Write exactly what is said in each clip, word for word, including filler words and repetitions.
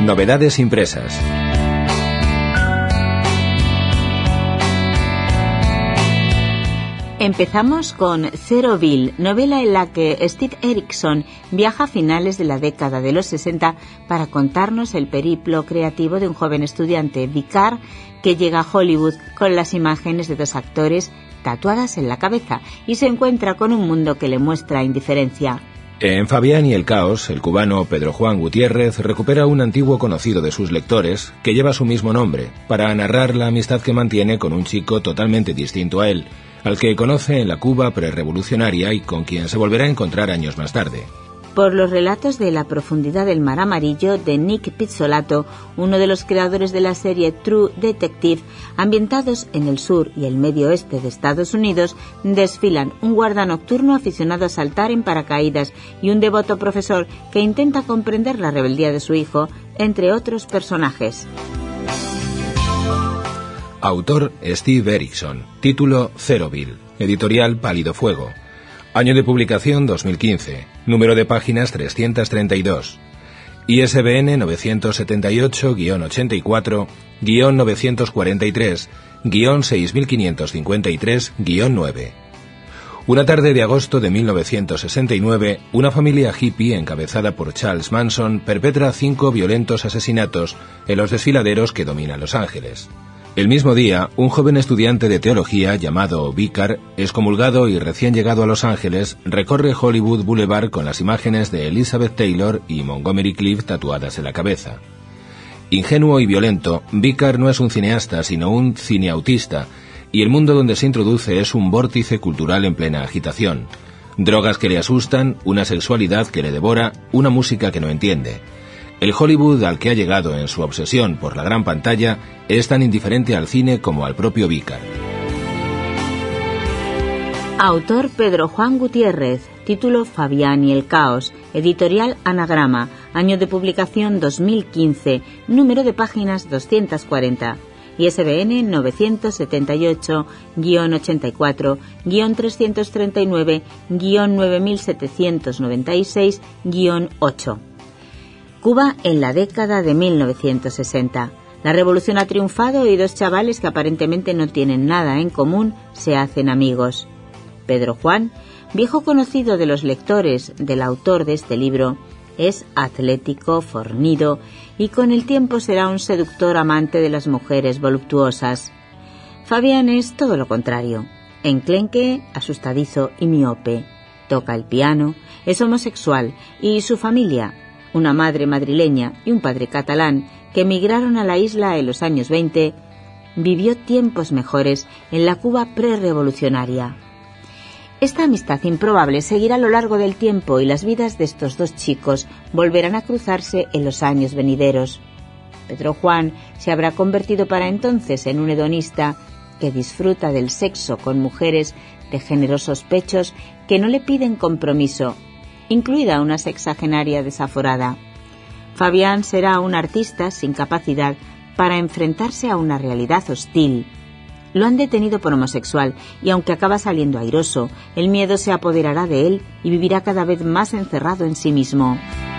Novedades impresas. Empezamos con Zeroville, novela en la que Steve Erickson viaja a finales de la década de los sesenta para contarnos el periplo creativo de un joven estudiante, Vicar, que llega a Hollywood con las imágenes de dos actores tatuadas en la cabeza y se encuentra con un mundo que le muestra indiferencia. En Fabián y el caos, el cubano Pedro Juan Gutiérrez recupera un antiguo conocido de sus lectores que lleva su mismo nombre, para narrar la amistad que mantiene con un chico totalmente distinto a él, al que conoce en la Cuba prerevolucionaria y con quien se volverá a encontrar años más tarde. Por los relatos de La profundidad del mar amarillo de Nick Pizzolatto, uno de los creadores de la serie True Detective, ambientados en el sur y el medio oeste de Estados Unidos, desfilan un guarda nocturno aficionado a saltar en paracaídas y un devoto profesor que intenta comprender la rebeldía de su hijo, entre otros personajes. Autor Steve Erickson. Título Zeroville. Editorial Pálido Fuego. Año de publicación dos mil quince. Número de páginas trescientos treinta y dos. I S B N novecientos setenta y ocho guión ochenta y cuatro guión novecientos cuarenta y tres guión seis mil quinientos cincuenta y tres guión nueve. Una tarde de agosto de mil novecientos sesenta y nueve, una familia hippie encabezada por Charles Manson perpetra cinco violentos asesinatos en los desfiladeros que dominan Los Ángeles. El mismo día, un joven estudiante de teología llamado Vicar, excomulgado y recién llegado a Los Ángeles, recorre Hollywood Boulevard con las imágenes de Elizabeth Taylor y Montgomery Clift tatuadas en la cabeza. Ingenuo y violento, Vicar no es un cineasta, sino un cineautista, y el mundo donde se introduce es un vórtice cultural en plena agitación. Drogas que le asustan, una sexualidad que le devora, una música que no entiende. El Hollywood al que ha llegado en su obsesión por la gran pantalla es tan indiferente al cine como al propio Vicar. Autor Pedro Juan Gutiérrez. Título Fabián y el caos. Editorial Anagrama. Año de publicación dos mil quince. Número de páginas doscientos cuarenta. I S B N novecientos setenta y ocho guión ochenta y cuatro guión trescientos treinta y nueve guión nueve mil setecientos noventa y seis guión ocho. Cuba en la década de mil novecientos sesenta. La revolución ha triunfado y dos chavales que aparentemente no tienen nada en común se hacen amigos. Pedro Juan, viejo conocido de los lectores del autor de este libro, es atlético, fornido y con el tiempo será un seductor amante de las mujeres voluptuosas. Fabián es todo lo contrario, enclenque, asustadizo y miope. Toca el piano, es homosexual y su familia, una madre madrileña y un padre catalán que emigraron a la isla en los años veinte, vivió tiempos mejores en la Cuba prerevolucionaria. Esta amistad improbable seguirá a lo largo del tiempo y las vidas de estos dos chicos volverán a cruzarse en los años venideros. Pedro Juan se habrá convertido para entonces en un hedonista que disfruta del sexo con mujeres de generosos pechos que no le piden compromiso, incluida una sexagenaria desaforada. Fabián será un artista sin capacidad para enfrentarse a una realidad hostil. Lo han detenido por homosexual y aunque acaba saliendo airoso, el miedo se apoderará de él y vivirá cada vez más encerrado en sí mismo.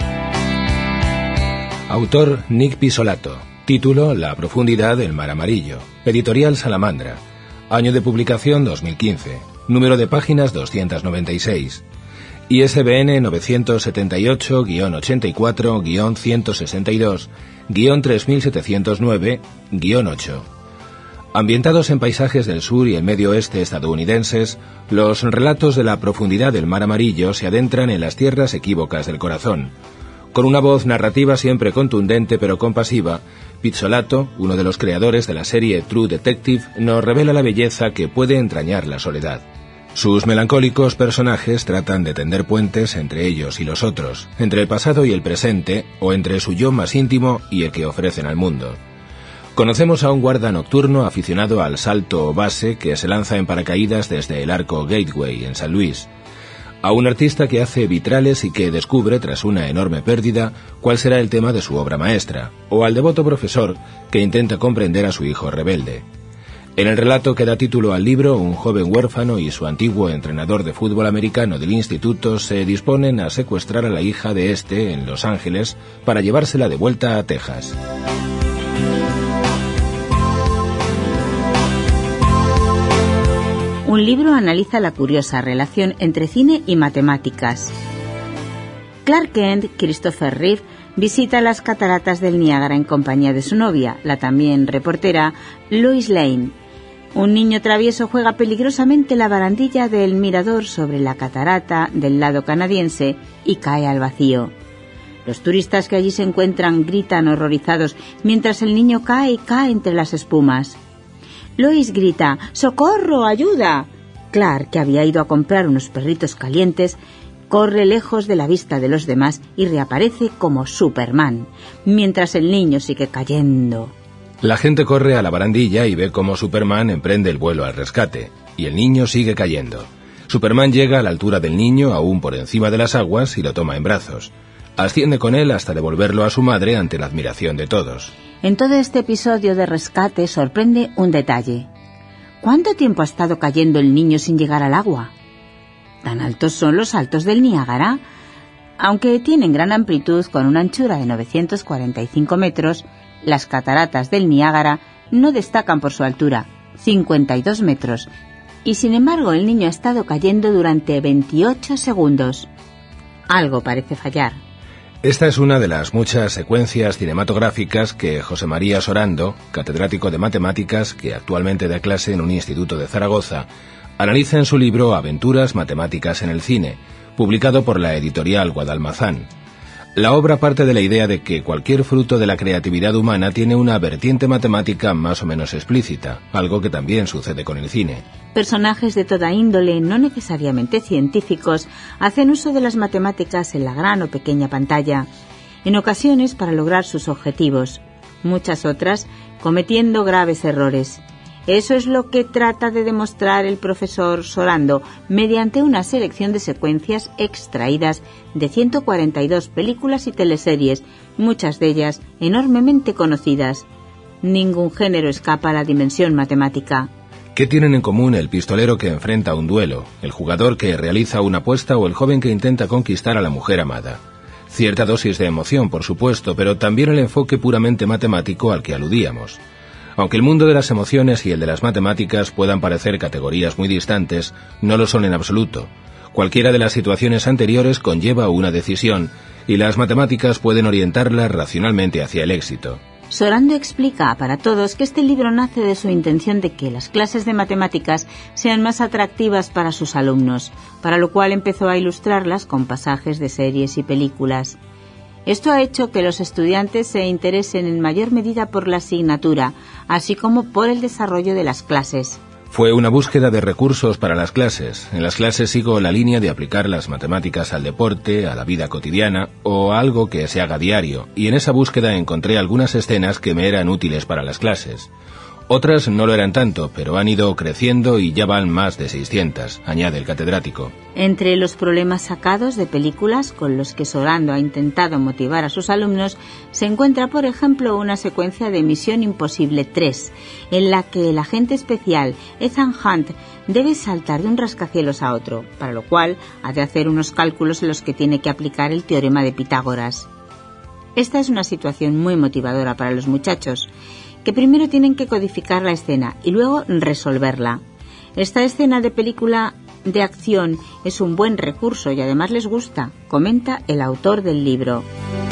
Autor Nick Pizzolatto. Título La profundidad del mar amarillo. Editorial Salamandra. Año de publicación dos mil quince. Número de páginas doscientos noventa y seis. I S B N novecientos setenta y ocho guión ochenta y cuatro guión ciento sesenta y dos guión tres mil setecientos nueve guión ocho. Ambientados en paisajes del sur y el medio oeste estadounidenses, los relatos de La profundidad del mar amarillo se adentran en las tierras equívocas del corazón. Con una voz narrativa siempre contundente pero compasiva, Pizzolatto, uno de los creadores de la serie True Detective, nos revela la belleza que puede entrañar la soledad. Sus melancólicos personajes tratan de tender puentes entre ellos y los otros, entre el pasado y el presente, o entre su yo más íntimo y el que ofrecen al mundo. Conocemos a un guarda nocturno aficionado al salto o base que se lanza en paracaídas desde el arco Gateway en San Luis, a un artista que hace vitrales y que descubre, tras una enorme pérdida, cuál será el tema de su obra maestra, o al devoto profesor que intenta comprender a su hijo rebelde. En el relato que da título al libro, un joven huérfano y su antiguo entrenador de fútbol americano del instituto se disponen a secuestrar a la hija de este en Los Ángeles para llevársela de vuelta a Texas. Un libro analiza la curiosa relación entre cine y matemáticas. Clark Kent, Christopher Reeve, visita las cataratas del Niágara en compañía de su novia, la también reportera Lois Lane. Un niño travieso juega peligrosamente la barandilla del mirador sobre la catarata del lado canadiense y cae al vacío. Los turistas que allí se encuentran gritan horrorizados mientras el niño cae y cae entre las espumas. Lois grita: ¡Socorro! ¡Ayuda! Clark, que había ido a comprar unos perritos calientes, corre lejos de la vista de los demás y reaparece como Superman, mientras el niño sigue cayendo. La gente corre a la barandilla y ve cómo Superman emprende el vuelo al rescate, y el niño sigue cayendo. Superman llega a la altura del niño, aún por encima de las aguas, y lo toma en brazos. Asciende con él hasta devolverlo a su madre ante la admiración de todos. En todo este episodio de rescate sorprende un detalle. ¿Cuánto tiempo ha estado cayendo el niño sin llegar al agua? ¿Tan altos son los saltos del Niágara? Aunque tienen gran amplitud con una anchura de novecientos cuarenta y cinco metros, las cataratas del Niágara no destacan por su altura, cincuenta y dos metros, y sin embargo el niño ha estado cayendo durante veintiocho segundos. Algo parece fallar. Esta es una de las muchas secuencias cinematográficas que José María Sorando, catedrático de matemáticas que actualmente da clase en un instituto de Zaragoza, analiza en su libro Aventuras matemáticas en el cine, publicado por la editorial Guadalmazán. La obra parte de la idea de que cualquier fruto de la creatividad humana tiene una vertiente matemática más o menos explícita, algo que también sucede con el cine. Personajes de toda índole, no necesariamente científicos, hacen uso de las matemáticas en la gran o pequeña pantalla, en ocasiones para lograr sus objetivos, muchas otras cometiendo graves errores. Eso es lo que trata de demostrar el profesor Sorando mediante una selección de secuencias extraídas de ciento cuarenta y dos películas y teleseries, muchas de ellas enormemente conocidas. Ningún género escapa a la dimensión matemática. ¿Qué tienen en común el pistolero que enfrenta un duelo, el jugador que realiza una apuesta o el joven que intenta conquistar a la mujer amada? Cierta dosis de emoción, por supuesto, pero también el enfoque puramente matemático al que aludíamos. Aunque el mundo de las emociones y el de las matemáticas puedan parecer categorías muy distantes, no lo son en absoluto. Cualquiera de las situaciones anteriores conlleva una decisión, y las matemáticas pueden orientarla racionalmente hacia el éxito. Sorando explica para todos que este libro nace de su intención de que las clases de matemáticas sean más atractivas para sus alumnos, para lo cual empezó a ilustrarlas con pasajes de series y películas. Esto ha hecho que los estudiantes se interesen en mayor medida por la asignatura, así como por el desarrollo de las clases. Fue una búsqueda de recursos para las clases. En las clases sigo la línea de aplicar las matemáticas al deporte, a la vida cotidiana o a algo que se haga diario, y en esa búsqueda encontré algunas escenas que me eran útiles para las clases. Otras no lo eran tanto, pero han ido creciendo y ya van más de seiscientas, añade el catedrático. Entre los problemas sacados de películas con los que Sorando ha intentado motivar a sus alumnos, se encuentra, por ejemplo, una secuencia de Misión Imposible tres, en la que el agente especial Ethan Hunt debe saltar de un rascacielos a otro, para lo cual ha de hacer unos cálculos en los que tiene que aplicar el teorema de Pitágoras. Esta es una situación muy motivadora para los muchachos, que primero tienen que codificar la escena y luego resolverla. Esta escena de película de acción es un buen recurso y además les gusta, comenta el autor del libro.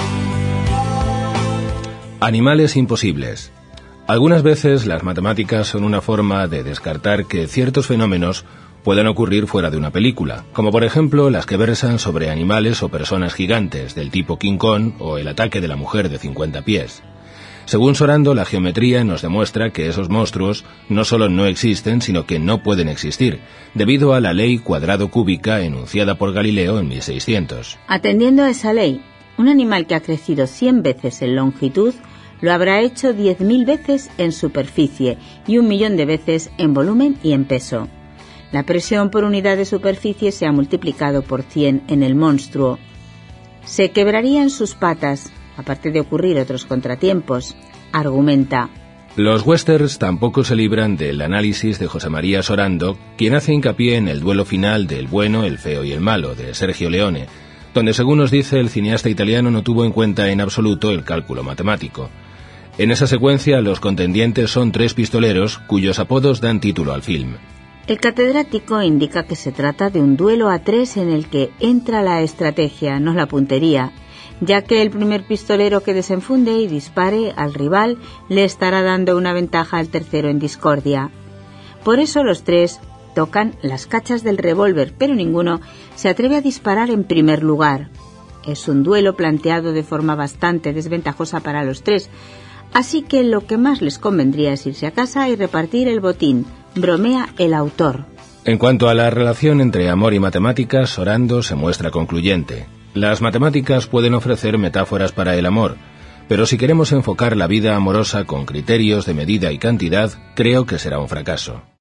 Animales imposibles. Algunas veces las matemáticas son una forma de descartar que ciertos fenómenos puedan ocurrir fuera de una película, como por ejemplo las que versan sobre animales o personas gigantes del tipo King Kong o el ataque de la mujer de cincuenta pies. Según Sorando, la geometría nos demuestra que esos monstruos no solo no existen, sino que no pueden existir, debido a la ley cuadrado-cúbica enunciada por Galileo en mil seiscientos. Atendiendo a esa ley, un animal que ha crecido cien veces en longitud lo habrá hecho diez mil veces en superficie y un millón de veces en volumen y en peso. La presión por unidad de superficie se ha multiplicado por cien en el monstruo. Se quebrarían sus patas, aparte de ocurrir otros contratiempos, argumenta. Los westerns tampoco se libran del análisis de José María Sorando, quien hace hincapié en el duelo final del bueno, el feo y el malo, de Sergio Leone, donde, según nos dice, el cineasta italiano no tuvo en cuenta en absoluto el cálculo matemático. En esa secuencia, los contendientes son tres pistoleros, cuyos apodos dan título al film. El catedrático indica que se trata de un duelo a tres en el que entra la estrategia, no la puntería, ya que el primer pistolero que desenfunde y dispare al rival le estará dando una ventaja al tercero en discordia. Por eso los tres tocan las cachas del revólver, pero ninguno se atreve a disparar en primer lugar. Es un duelo planteado de forma bastante desventajosa para los tres, así que lo que más les convendría es irse a casa y repartir el botín, bromea el autor. En cuanto a la relación entre amor y matemáticas, Sorando se muestra concluyente. Las matemáticas pueden ofrecer metáforas para el amor, pero si queremos enfocar la vida amorosa con criterios de medida y cantidad, creo que será un fracaso.